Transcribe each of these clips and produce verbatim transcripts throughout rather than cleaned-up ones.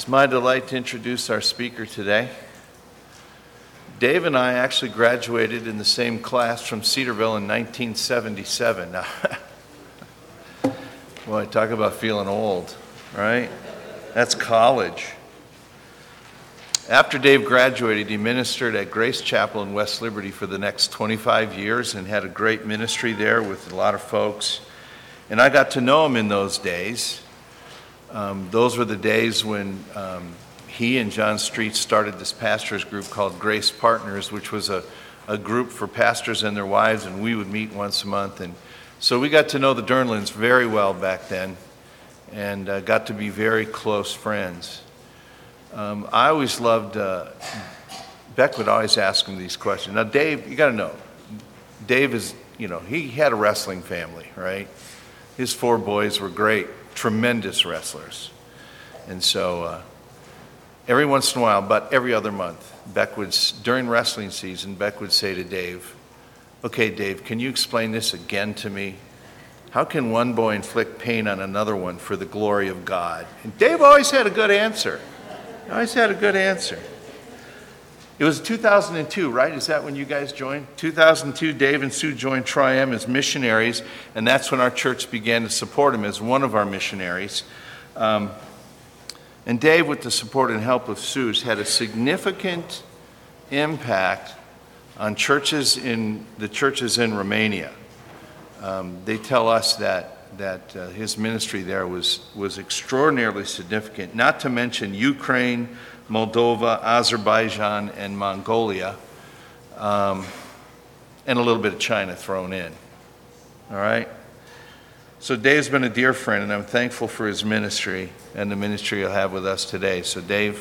It's my delight to introduce our speaker today. Dave and I actually graduated in the same class from Cedarville in nineteen seventy-seven. Now, boy, talk about feeling old, right? That's college. After Dave graduated, he ministered at Grace Chapel in West Liberty for the next twenty-five years and had a great ministry there with a lot of folks. And I got to know him in those days. Um, those were the days when um, he and John Street started this pastors group called Grace Partners, which was a, a group for pastors and their wives, and we would meet once a month. And so we got to know the Durnlands very well back then and uh, got to be very close friends. Um, I always loved, uh, Beck would always ask him these questions. Now, Dave, you got to know, Dave is, you know, he had a wrestling family, right? His four boys were great, tremendous wrestlers. And so uh, every once in a while, about every other month, Beck would, during wrestling season, Beck would say to Dave, okay, Dave, can you explain this again to me? How can one boy inflict pain on another one for the glory of God? And Dave always had a good answer. He always had a good answer. It was two thousand two, right? Is that when you guys joined? two thousand two, Dave and Sue joined Tri-M as missionaries, and that's when our church began to support him as one of our missionaries. Um, and Dave, with the support and help of Sue, has had a significant impact on churches in the churches in Romania. Um, they tell us that that uh, his ministry there was was extraordinarily significant. Not to mention Ukraine, Moldova, Azerbaijan, and Mongolia, um, and a little bit of China thrown in. All right? So Dave's been a dear friend, and I'm thankful for his ministry and the ministry he'll have with us today. So Dave,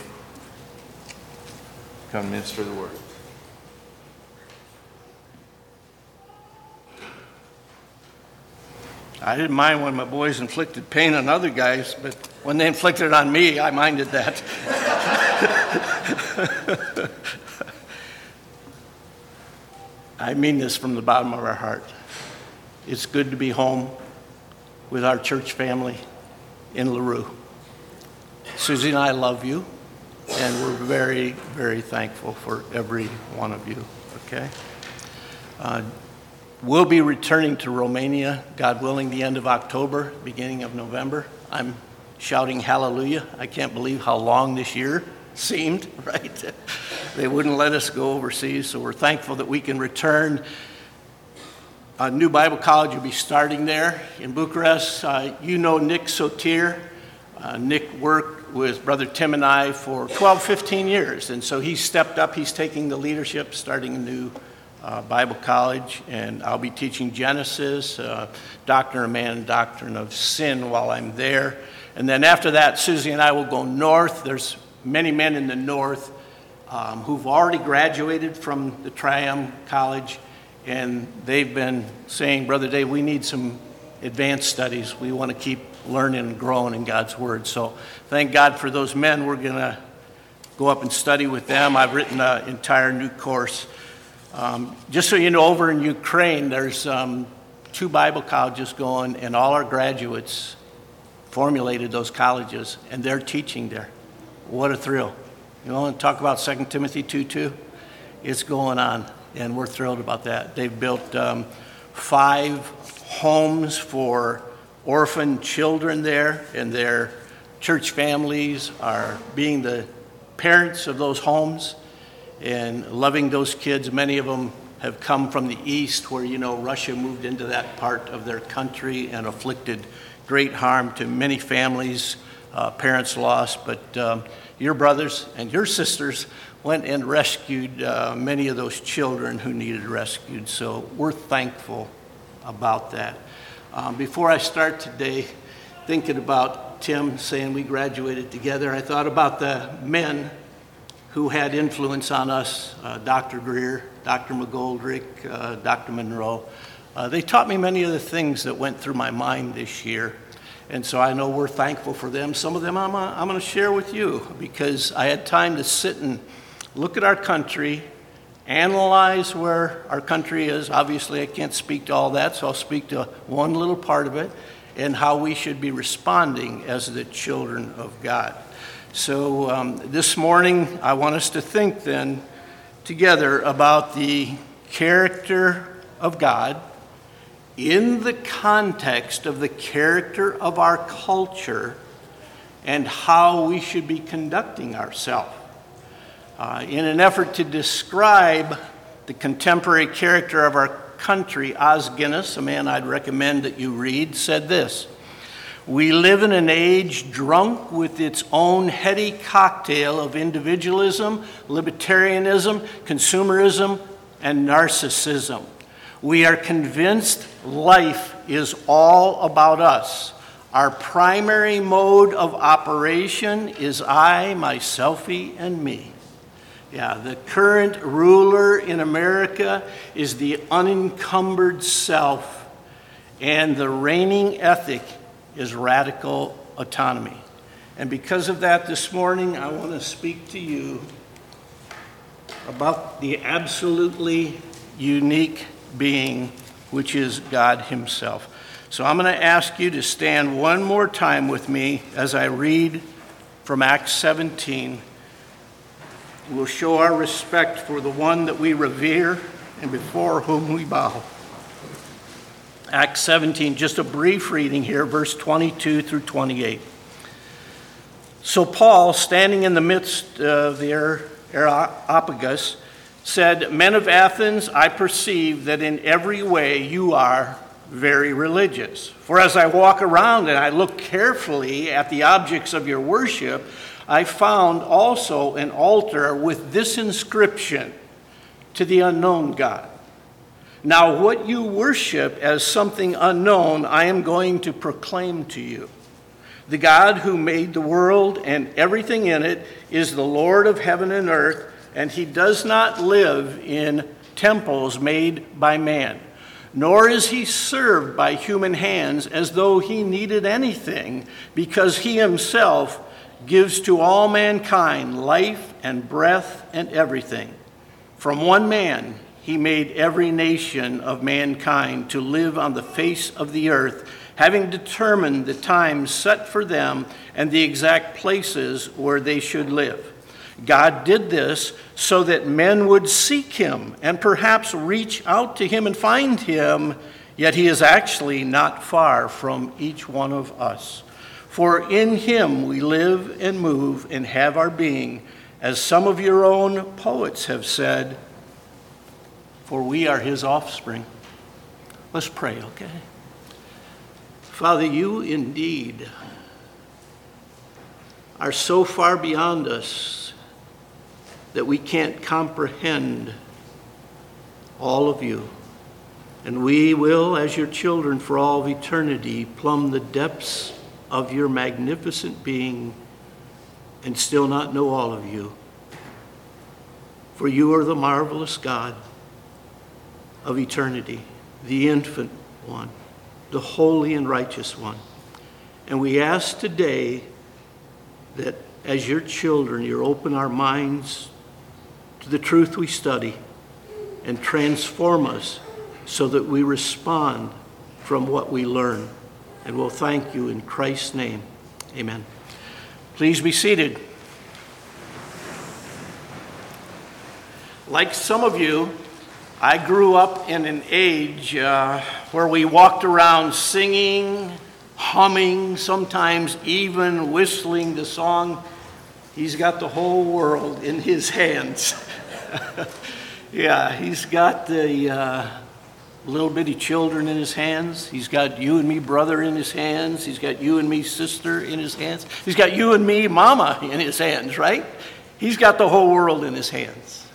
come minister the word. I didn't mind when my boys inflicted pain on other guys, but when they inflicted it on me, I minded that. I mean this from the bottom of our heart. It's good to be home with our church family in LaRue. Susie and I love you, and we're very, very thankful for every one of you, okay? Uh, we'll be returning to Romania, God willing, the end of October, beginning of November. I'm shouting hallelujah. I can't believe how long this year seemed, right? They wouldn't let us go overseas, so we're thankful that we can return. A new Bible college will be starting there in Bucharest. Uh, you know Nick Sotir. Uh, Nick worked with Brother Tim and I for twelve, fifteen years, and so he stepped up. He's taking the leadership, starting a new uh, Bible college, and I'll be teaching Genesis, uh, Doctrine of Man, and Doctrine of Sin while I'm there. And then after that, Susie and I will go north. There's many men in the north um, who've already graduated from the Tri-M College, and they've been saying, Brother Dave, we need some advanced studies. We want to keep learning and growing in God's Word. So thank God for those men. We're going to go up and study with them. I've written an entire new course. Um, just so you know, over in Ukraine, there's um, two Bible colleges going, and all our graduates formulated those colleges, and they're teaching there. What a thrill. You want to talk about Second Timothy two two? It's going on, and we're thrilled about that. They've built um, five homes for orphan children there, and their church families are being the parents of those homes and loving those kids. Many of them have come from the east where, you know, Russia moved into that part of their country and afflicted great harm to many families, uh, parents lost, but um, your brothers and your sisters went and rescued uh, many of those children who needed rescued, so we're thankful about that. Um, before I start today, thinking about Tim saying we graduated together, I thought about the men who had influence on us, uh, Doctor Greer, Doctor McGoldrick, uh, Doctor Monroe. Uh, they taught me many of the things that went through my mind this year. And so I know we're thankful for them. Some of them I'm, uh, I'm going to share with you because I had time to sit and look at our country, analyze where our country is. Obviously, I can't speak to all that, so I'll speak to one little part of it. and how we should be responding as the children of God. So um, this morning, I want us to think then together about the character of God in the context of the character of our culture and how we should be conducting ourselves. Uh, in an effort to describe the contemporary character of our country, Os Guinness, a man I'd recommend that you read, said this: "We live in an age drunk with its own heady cocktail of individualism, libertarianism, consumerism, and narcissism. We are convinced life is all about us. Our primary mode of operation is I, my selfie, and me." Yeah, the current ruler in America is the unencumbered self, and the reigning ethic is radical autonomy. And because of that, this morning, I want to speak to you about the absolutely unique being, which is God himself. So I'm going to ask you to stand one more time with me as I read from Acts seventeen. We'll show our respect for the one that we revere and before whom we bow. Acts seventeen, just a brief reading here, verse twenty-two through twenty-eight. "So Paul, standing in the midst of the Areopagus, said, 'Men of Athens, I perceive that in every way you are very religious. For as I walk around and I look carefully at the objects of your worship, I found also an altar with this inscription: to the unknown God. Now what you worship as something unknown, I am going to proclaim to you. The God who made the world and everything in it is the Lord of heaven and earth, and he does not live in temples made by man, nor is he served by human hands as though he needed anything, because he himself gives to all mankind life and breath and everything. From one man he made every nation of mankind to live on the face of the earth, having determined the times set for them and the exact places where they should live. God did this so that men would seek him and perhaps reach out to him and find him, yet he is actually not far from each one of us. For in him we live and move and have our being, as some of your own poets have said, for we are his offspring.'" Let's pray, okay? Father, you indeed are so far beyond us that we can't comprehend all of you. And we will, as your children for all of eternity, plumb the depths of your magnificent being and still not know all of you. For you are the marvelous God of eternity, the infant one, the holy and righteous one. And we ask today that as your children, you open our minds to the truth we study and transform us so that we respond from what we learn. And we'll thank you in Christ's name. Amen. Please be seated. Like some of you, I grew up in an age uh, where we walked around singing, humming, sometimes even whistling the song, "He's got the whole world in his hands." Yeah, he's got the uh, little bitty children in his hands. He's got you and me, brother, in his hands. He's got you and me, sister, in his hands. He's got you and me, mama, in his hands, right? He's got the whole world in his hands.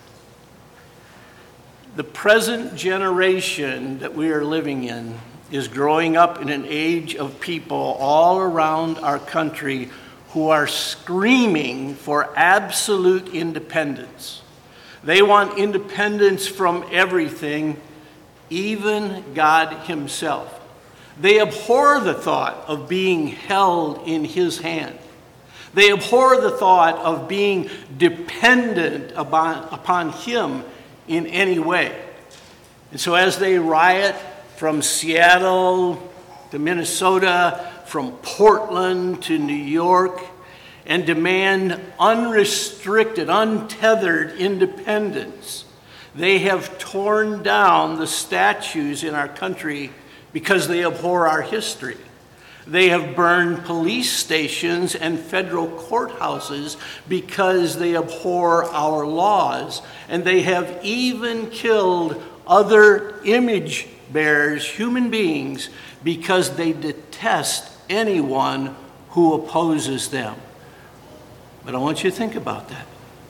The present generation that we are living in is growing up in an age of people all around our country who are screaming for absolute independence. They want independence from everything, even God himself. They abhor the thought of being held in his hand. They abhor the thought of being dependent upon, upon him in any way. And so as they riot from Seattle to Minnesota, from Portland to New York, and demand unrestricted, untethered independence. They have torn down the statues in our country because they abhor our history. They have burned police stations and federal courthouses because they abhor our laws. And they have even killed other image bearers, human beings, because they detest anyone who opposes them. But I want you to think about that.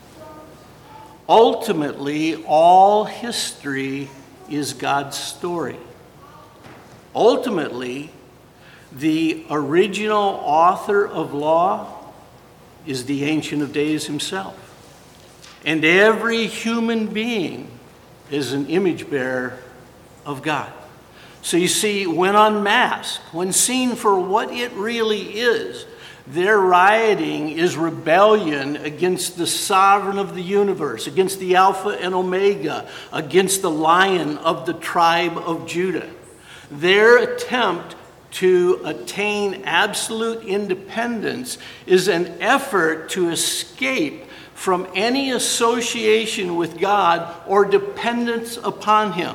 Ultimately, all history is God's story. Ultimately, the original author of law is the Ancient of Days himself. And every human being is an image bearer of God. So you see, when unmasked, when seen for what it really is, their rioting is rebellion against the sovereign of the universe, against the Alpha and Omega, against the Lion of the tribe of Judah. Their attempt to attain absolute independence is an effort to escape from any association with God or dependence upon Him.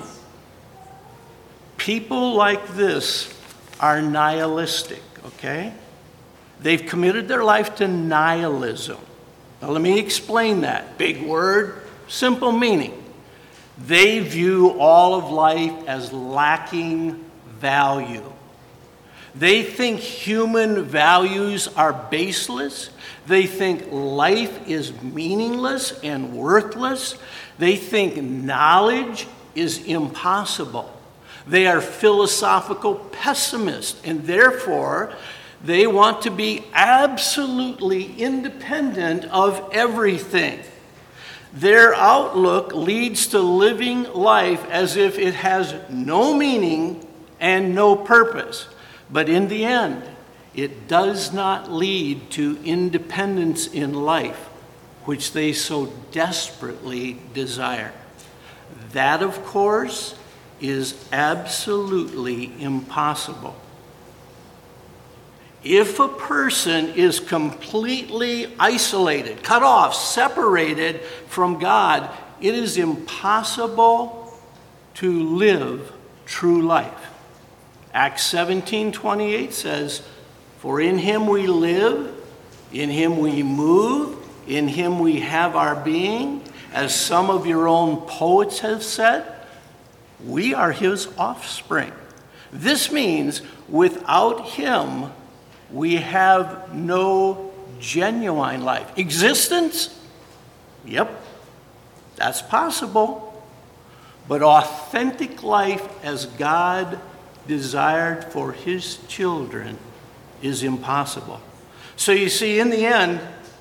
People like this are nihilistic, okay? They've committed their life to nihilism. Now let me explain that. Big word, simple meaning. They view all of life as lacking value. They think human values are baseless. They think life is meaningless and worthless. They think knowledge is impossible. They are philosophical pessimists, and therefore they want to be absolutely independent of everything. Their outlook leads to living life as if it has no meaning and no purpose. But in the end, it does not lead to independence in life, which they so desperately desire. That, of course, is absolutely impossible. If a person is completely isolated, cut off, separated from God, it is impossible to live true life. Acts seventeen twenty-eight says, "For in him we live, in him we move, in him we have our being." As some of your own poets have said, we are his offspring. This means without him, we have no genuine life. Existence? Yep, that's possible. But authentic life as God desired for his children is impossible. So you see, in the end,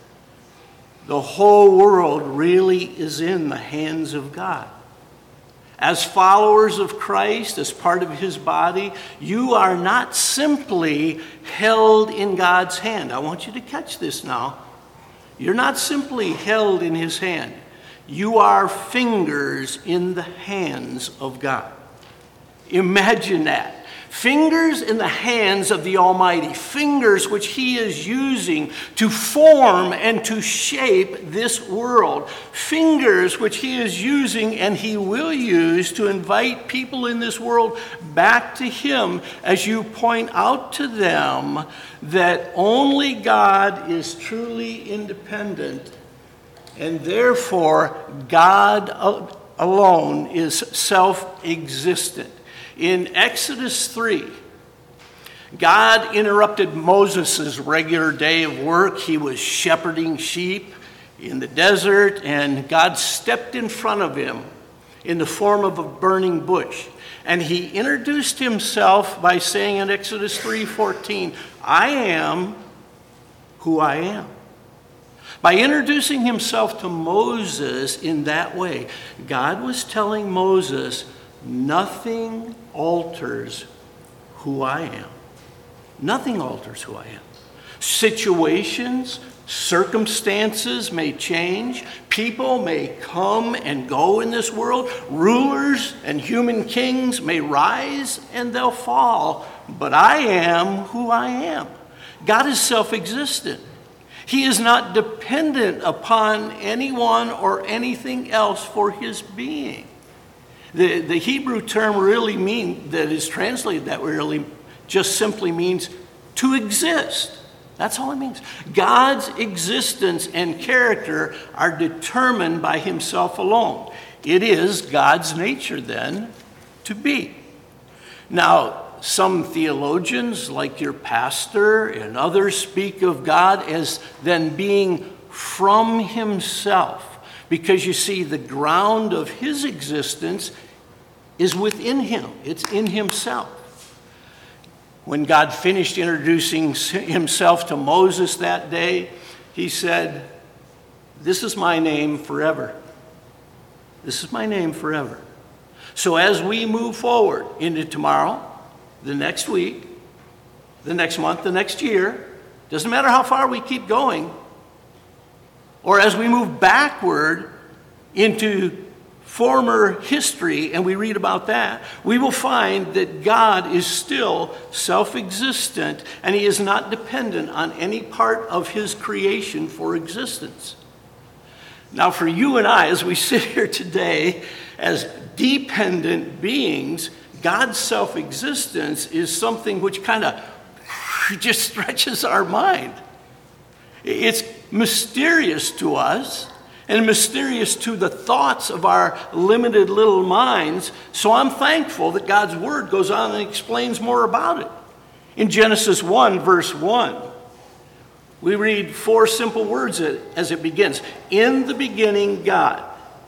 the whole world really is in the hands of God. As followers of Christ, as part of his body, you are not simply held in God's hand. I want you to catch this now. You're not simply held in his hand. You are fingers in the hands of God. Imagine that. Fingers in the hands of the Almighty. Fingers which he is using to form and to shape this world. Fingers which he is using and he will use to invite people in this world back to him as you point out to them that only God is truly independent, and therefore God alone is self-existent. In Exodus three, God interrupted Moses' regular day of work. He was shepherding sheep in the desert, and God stepped in front of him in the form of a burning bush. And he introduced himself by saying in Exodus three fourteen, "I am who I am." By introducing himself to Moses in that way, God was telling Moses, nothing alters who I am. Nothing alters who I am. Situations, circumstances may change. People may come and go in this world. Rulers and human kings may rise and they'll fall. but I am who I am. God is self-existent. He is not dependent upon anyone or anything else for his being. The, the Hebrew term really mean that is translated that way really just simply means to exist. That's all it means. God's existence and character are determined by himself alone. It is God's nature then to be. Now, some theologians, like your pastor and others, speak of God as then being from himself. Because you see, the ground of his existence is within him. It's in himself. When God finished introducing himself to Moses that day, he said, "This is my name forever. This is my name forever." So as we move forward into tomorrow, the next week, the next month, the next year, doesn't matter how far we keep going, or as we move backward into former history and we read about that, we will find that God is still self-existent and he is not dependent on any part of his creation for existence. Now, for you and I, as we sit here today as dependent beings, God's self-existence is something which kind of just stretches our mind. It's mysterious to us and mysterious to the thoughts of our limited little minds. So I'm thankful that God's word goes on and explains more about it. In Genesis one, verse one, we read four simple words as it begins. In the beginning, God.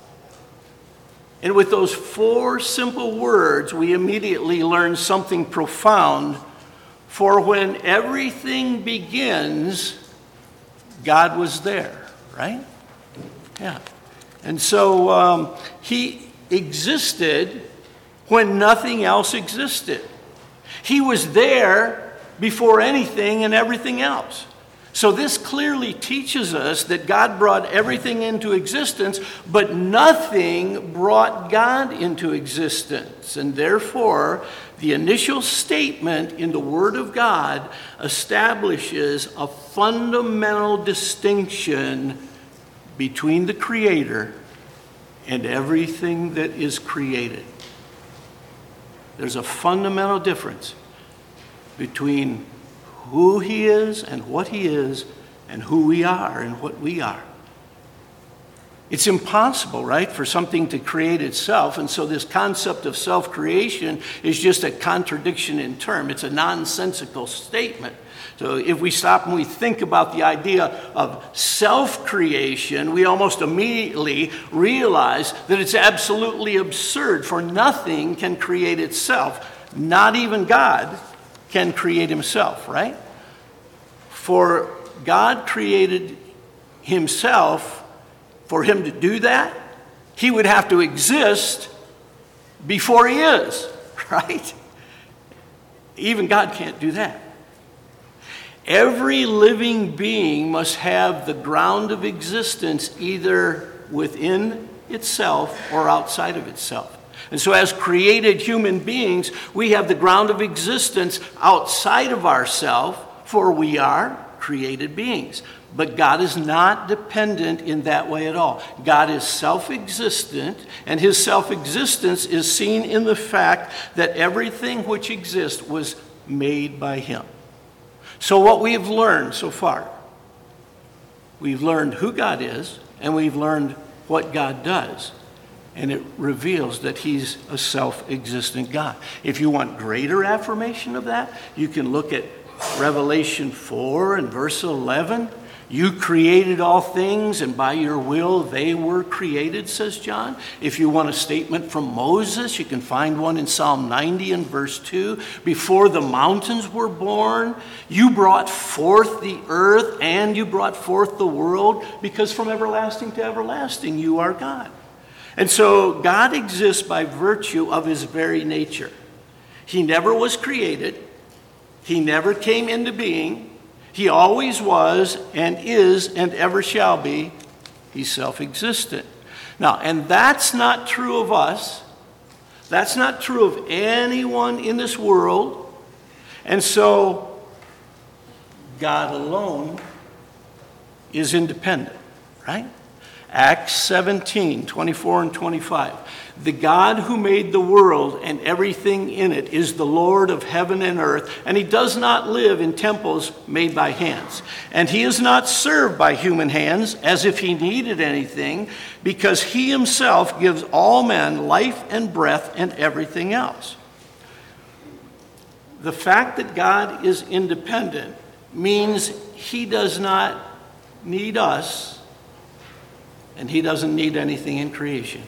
And with those four simple words, we immediately learn something profound. For when everything begins, God was there, right? Yeah. And so um, he existed when nothing else existed. He was there before anything and everything else. So this clearly teaches us that God brought everything into existence, but nothing brought God into existence. And therefore, the initial statement in the Word of God establishes a fundamental distinction between the Creator and everything that is created. There's a fundamental difference between who he is and what he is and who we are and what we are. It's impossible, right, for something to create itself, and so this concept of self-creation is just a contradiction in term. It's a nonsensical statement. So if we stop and we think about the idea of self-creation, we almost immediately realize that it's absolutely absurd, for nothing can create itself. Not even God can create himself, right? For God created himself. For him to do that, he would have to exist before he is, right? Even God can't do that. Every living being must have the ground of existence either within itself or outside of itself. And so as created human beings, we have the ground of existence outside of ourselves, for we are created beings. But God is not dependent in that way at all. God is self-existent, and his self-existence is seen in the fact that everything which exists was made by him. So what we've learned so far, we've learned who God is, and we've learned what God does. And it reveals that he's a self-existent God. If you want greater affirmation of that, you can look at Revelation four and verse eleven. You created all things, and by your will they were created, says John. If you want a statement from Moses, you can find one in Psalm ninety and verse two. Before the mountains were born, you brought forth the earth, and you brought forth the world, because from everlasting to everlasting you are God. And so God exists by virtue of his very nature. He never was created. He never came into being. He always was and is and ever shall be. He's self-existent. Now, and that's not true of us. That's not true of anyone in this world. And so God alone is independent, right? Acts seventeen, twenty-four and twenty-five. The God who made the world and everything in it is the Lord of heaven and earth, and he does not live in temples made by hands. And he is not served by human hands as if he needed anything, because he himself gives all men life and breath and everything else. The fact that God is independent means he does not need us, and he doesn't need anything in creation.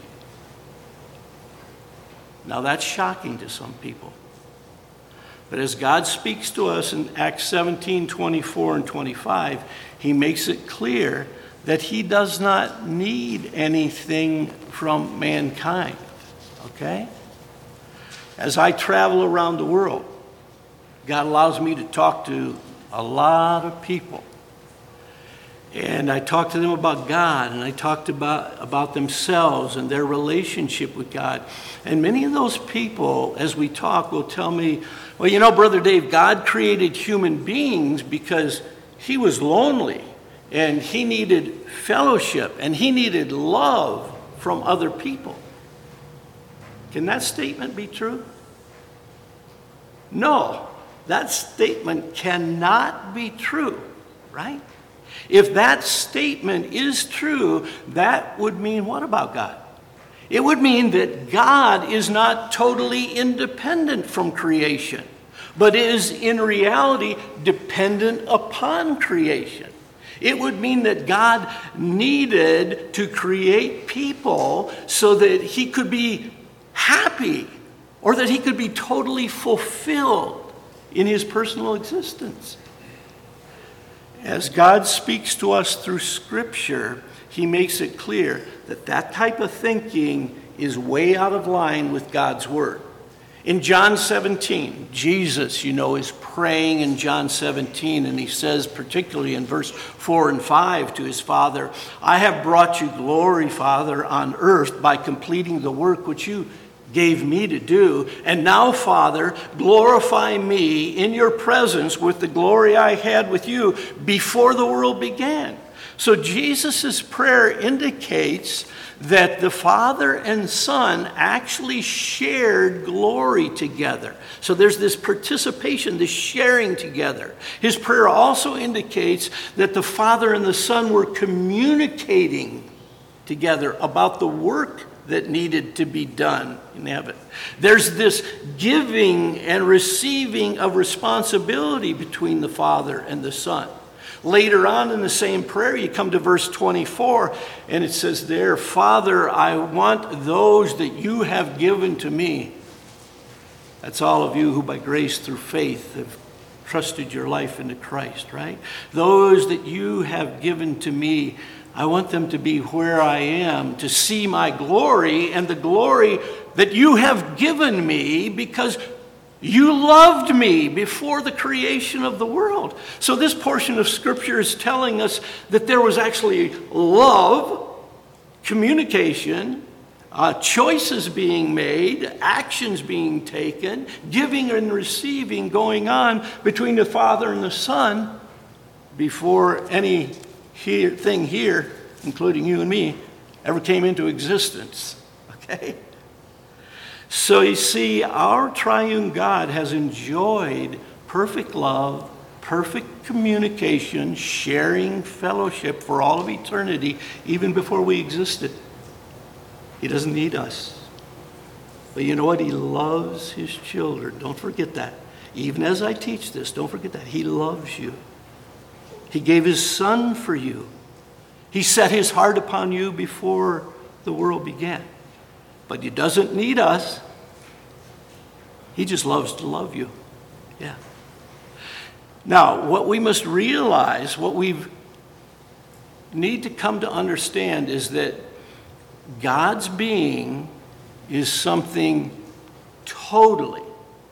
Now that's shocking to some people. But as God speaks to us in Acts seventeen, twenty-four and twenty-five, he makes it clear that he does not need anything from mankind. Okay? As I travel around the world, God allows me to talk to a lot of people. And I talk to them about God, and I talked about, about themselves and their relationship with God. And many of those people, as we talk, will tell me, well, you know, Brother Dave, God created human beings because he was lonely, and he needed fellowship, and he needed love from other people. Can that statement be true? No, that statement cannot be true, right? If that statement is true, that would mean what about God? It would mean that God is not totally independent from creation, but is in reality dependent upon creation. It would mean that God needed to create people so that he could be happy, or that he could be totally fulfilled in his personal existence. As God speaks to us through Scripture, he makes it clear that that type of thinking is way out of line with God's Word. In John seventeen, Jesus, you know, is praying in John seventeen, and he says, particularly in verse four and five to his Father, I have brought you glory, Father, on earth by completing the work which you gave me to do. And now, Father, glorify me in your presence with the glory I had with you before the world began. So Jesus' prayer indicates that the Father and Son actually shared glory together. So there's this participation, this sharing together. His prayer also indicates that the Father and the Son were communicating together about the work that needed to be done in heaven. There's this giving and receiving of responsibility between the Father and the Son. Later on in the same prayer, you come to verse twenty-four, and it says there, Father, I want those that you have given to me. That's all of you who by grace through faith have trusted your life into Christ, right? Those that you have given to me, I want them to be where I am, to see my glory and the glory that you have given me because you loved me before the creation of the world. So this portion of Scripture is telling us that there was actually love, communication, uh, choices being made, actions being taken, giving and receiving going on between the Father and the Son before any here, thing here, including you and me, ever came into existence. Okay? So you see, our triune God has enjoyed perfect love, perfect communication, sharing fellowship for all of eternity, even before we existed. He doesn't need us. But you know what? He loves his children. Don't forget that. Even as I teach this, don't forget that. He loves you. He gave his Son for you. He set his heart upon you before the world began. But he doesn't need us. He just loves to love you. Yeah. Now, what we must realize, what we need to come to understand is that God's being is something totally,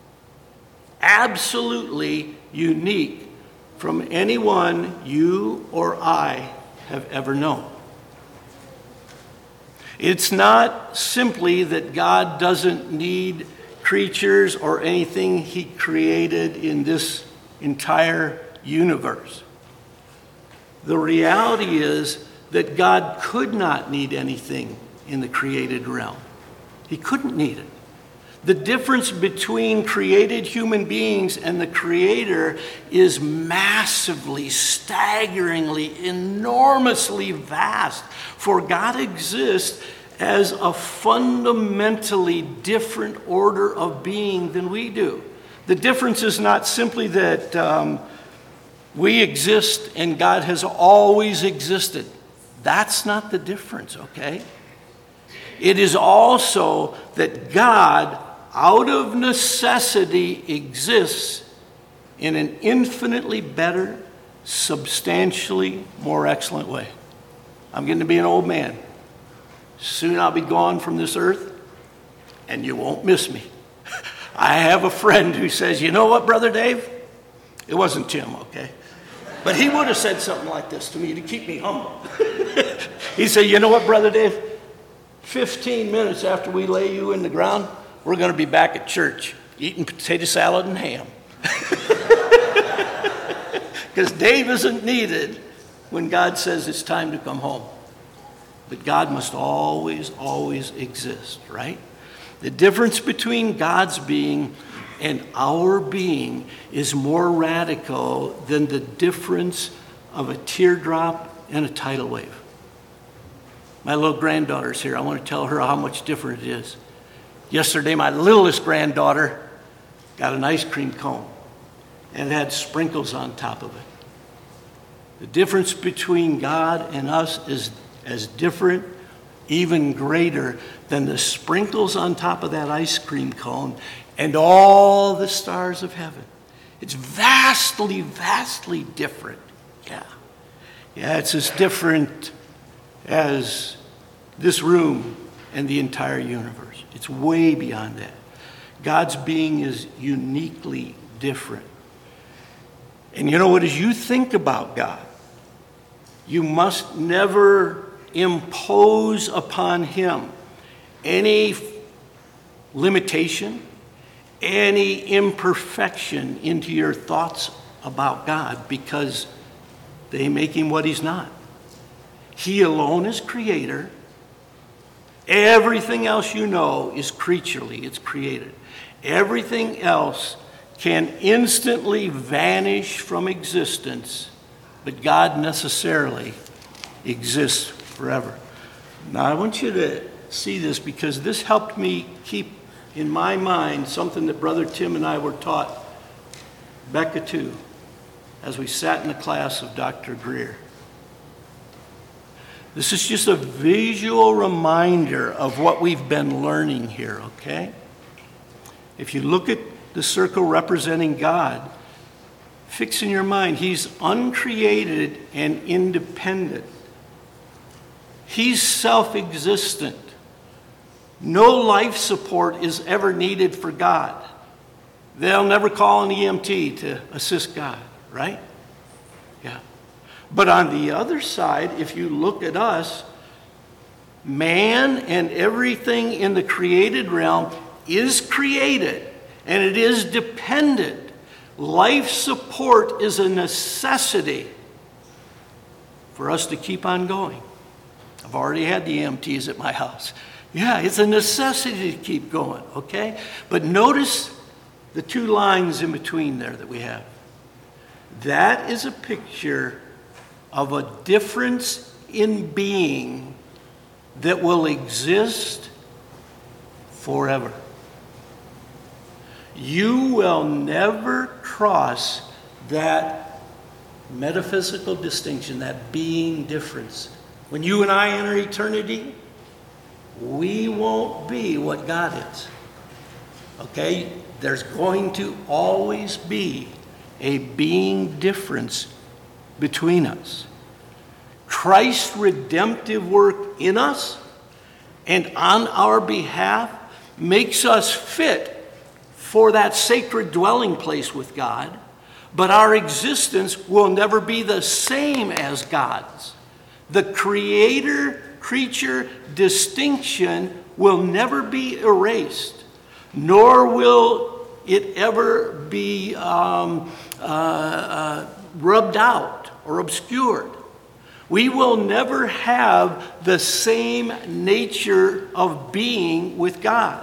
absolutely unique from anyone you or I have ever known. It's not simply that God doesn't need creatures or anything he created in this entire universe. The reality is that God could not need anything in the created realm. He couldn't need it. The difference between created human beings and the Creator is massively, staggeringly, enormously vast. For God exists as a fundamentally different order of being than we do. The difference is not simply that um, we exist and God has always existed. That's not the difference, okay? It is also that God, out of necessity, exists in an infinitely better, substantially more excellent way. I'm getting to be an old man. Soon I'll be gone from this earth, and you won't miss me. I have a friend who says, you know what, Brother Dave? It wasn't Tim, okay? But he would have said something like this to me to keep me humble. He said, you know what, Brother Dave? fifteen minutes after we lay you in the ground, we're going to be back at church eating potato salad and ham. Because Dave isn't needed when God says it's time to come home. But God must always, always exist, right? The difference between God's being and our being is more radical than the difference of a teardrop and a tidal wave. My little granddaughter's here. I want to tell her how much different it is. Yesterday, my littlest granddaughter got an ice cream cone, and it had sprinkles on top of it. The difference between God and us is as different, even greater, than the sprinkles on top of that ice cream cone and all the stars of heaven. It's vastly, vastly different. Yeah. Yeah, it's as different as this room and the entire universe. It's way beyond that. God's being is uniquely different. And you know what, as you think about God, you must never impose upon him any limitation, any imperfection into your thoughts about God, because they make him what he's not. He alone is creator. Everything else you know is creaturely, it's created. Everything else can instantly vanish from existence, but God necessarily exists forever. Now I want you to see this, because this helped me keep in my mind something that Brother Tim and I were taught, Becca too, as we sat in the class of Doctor Greer. This is just a visual reminder of what we've been learning here, okay? If you look at the circle representing God, fix in your mind, he's uncreated and independent. He's self-existent. No life support is ever needed for God. They'll never call an E M T to assist God, right? Yeah. But on the other side, if you look at us, man and everything in the created realm is created, and it is dependent. Life support is a necessity for us to keep on going. I've already had the E M Ts at my house. Yeah, it's a necessity to keep going, okay? But notice the two lines in between there that we have. That is a picture of a difference in being that will exist forever. You will never cross that metaphysical distinction, that being difference. When you and I enter eternity, we won't be what God is. Okay? There's going to always be a being difference between us. Christ's redemptive work in us and on our behalf makes us fit for that sacred dwelling place with God, but our existence will never be the same as God's. The creator-creature distinction will never be erased. nor will it ever be um, uh, uh, rubbed out or obscured. We will never have the same nature of being with God.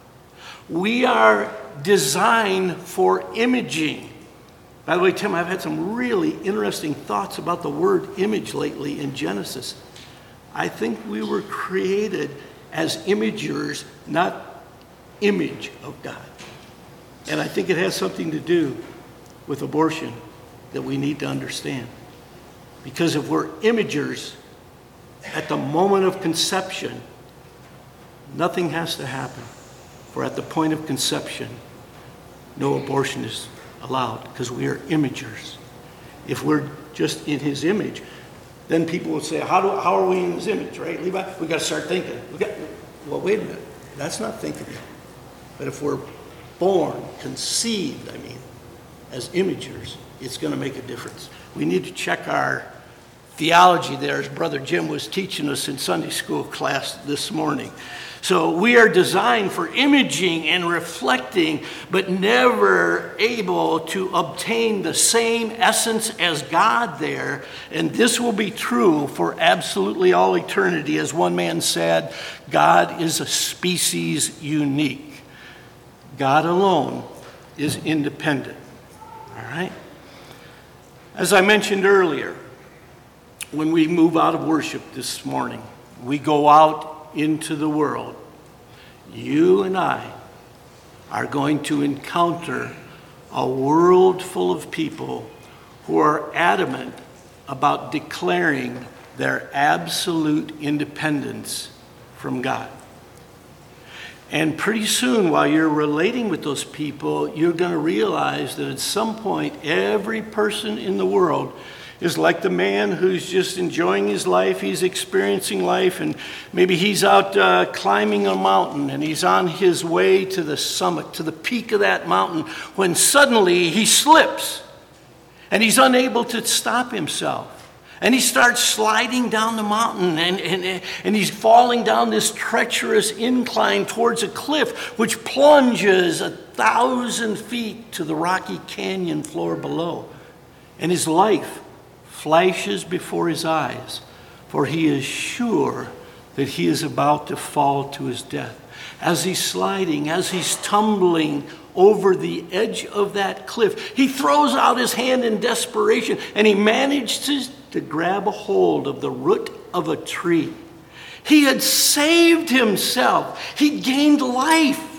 We are designed for imaging. By the way, Tim, I've had some really interesting thoughts about the word image lately in Genesis. I think we were created as imagers, not image of God. And I think it has something to do with abortion that we need to understand. Because if we're imagers at the moment of conception, nothing has to happen. For at the point of conception, no abortion is allowed because we are imagers. If we're just in his image, then people would say, how do how are we in his image, right, Levi? We got to start thinking. We got, well, wait a minute. That's not thinking yet. But if we're born, conceived, I mean, as imagers, it's going to make a difference. We need to check our theology there, as Brother Jim was teaching us in Sunday school class this morning. So we are designed for imaging and reflecting, but never able to obtain the same essence as God there. And this will be true for absolutely all eternity. As one man said, God is a species unique. God alone is independent. All right? As I mentioned earlier, when we move out of worship this morning, we go out into the world. You and I are going to encounter a world full of people who are adamant about declaring their absolute independence from God. And pretty soon, while you're relating with those people, you're going to realize that at some point, every person in the world is like the man who's just enjoying his life. He's experiencing life, and maybe he's out uh, climbing a mountain, and he's on his way to the summit, to the peak of that mountain, when suddenly he slips, and he's unable to stop himself. And he starts sliding down the mountain, and, and, and he's falling down this treacherous incline towards a cliff, which plunges a thousand feet to the rocky canyon floor below. And his life flashes before his eyes, for he is sure that he is about to fall to his death. As he's sliding, as he's tumbling over the edge of that cliff, he throws out his hand in desperation, and he manages to grab a hold of the root of a tree. He had saved himself. He gained life.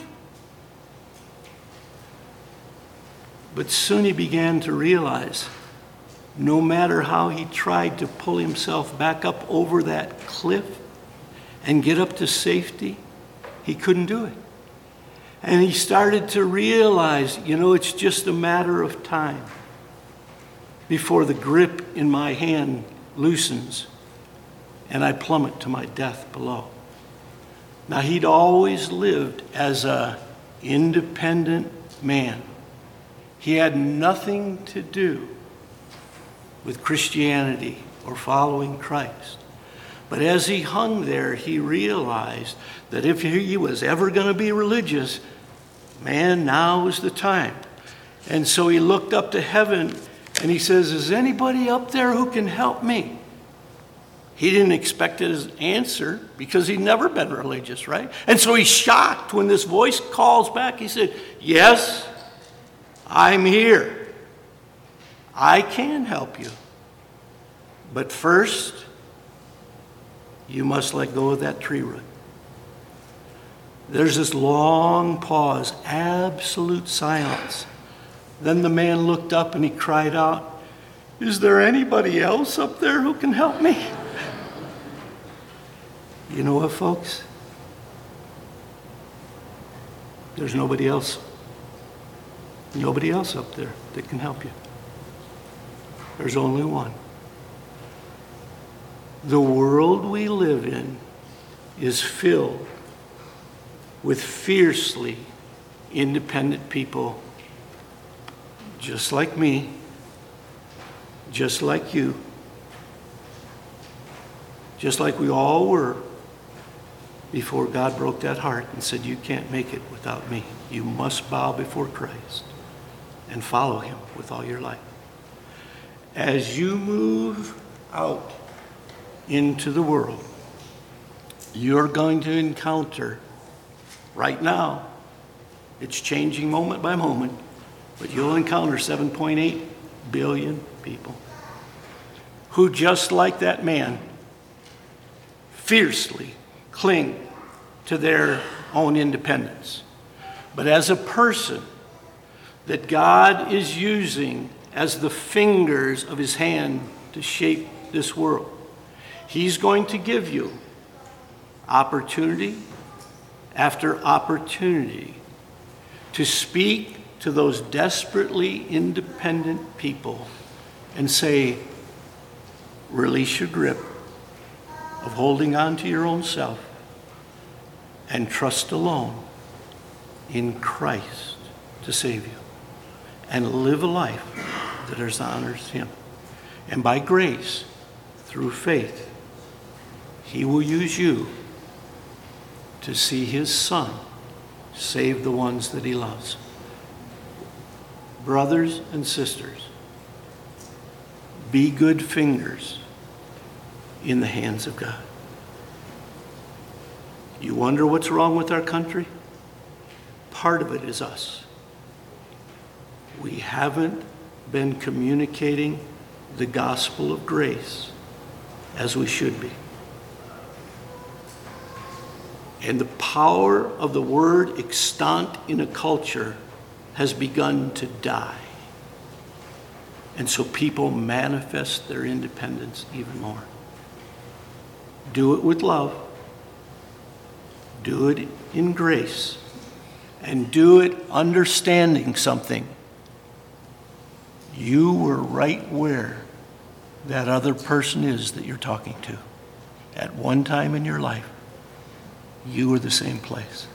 But soon he began to realize, no matter how he tried to pull himself back up over that cliff and get up to safety, he couldn't do it. And he started to realize, you know, it's just a matter of time before the grip in my hand loosens and I plummet to my death below. Now, he'd always lived as an independent man. He had nothing to do with Christianity or following Christ. But as he hung there, he realized that if he was ever going to be religious, man, now is the time. And so he looked up to heaven and he says, is anybody up there who can help me? He didn't expect his answer because he'd never been religious, right? And so he's shocked when this voice calls back. He said, yes, I'm here. I can help you. But first, you must let go of that tree root. There's this long pause, absolute silence. Then the man looked up and he cried out, is there anybody else up there who can help me? You know what, folks? There's nobody else. Nobody else up there that can help you. There's only one. The world we live in is filled with fiercely independent people, just like me, just like you, just like we all were before God broke that heart and said, you can't make it without me. You must bow before Christ and follow him with all your life. As you move out into the world, you're going to encounter, right now, it's changing moment by moment, but you'll encounter seven point eight billion people who, just like that man, fiercely cling to their own independence. But as a person that God is using as the fingers of his hand to shape this world, he's going to give you opportunity after opportunity to speak to those desperately independent people and say, release your grip of holding on to your own self and trust alone in Christ to save you, and live a life that honors him. And by grace, through faith, he will use you to see his Son save the ones that he loves. Brothers and sisters, be good fingers in the hands of God. You wonder what's wrong with our country? Part of it is us. We haven't been communicating the gospel of grace as we should be. And the power of the word extant in a culture has begun to die. And so people manifest their independence even more. Do it with love. Do it in grace. And do it understanding something. You were right where that other person is that you're talking to. At one time in your life, you were the same place.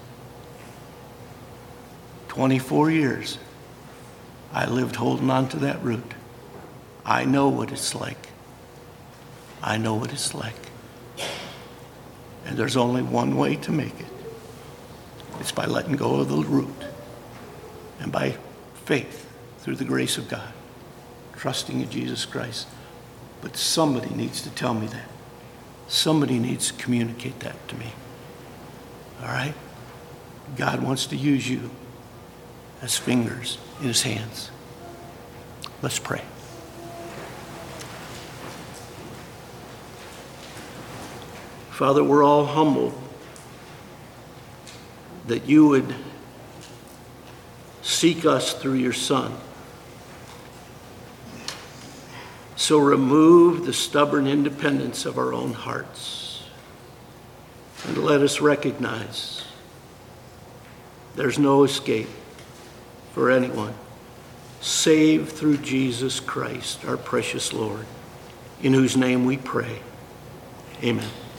twenty-four years, I lived holding on to that root. I know what it's like. I know what it's like. And there's only one way to make it. It's by letting go of the root and by faith through the grace of God, trusting in Jesus Christ. But somebody needs to tell me that. Somebody needs to communicate that to me. All right? God wants to use you as fingers in his hands. Let's pray. Father, we're all humbled that you would seek us through your Son. So remove the stubborn independence of our own hearts and let us recognize there's no escape for anyone save through Jesus Christ, our precious Lord, in whose name we pray. Amen.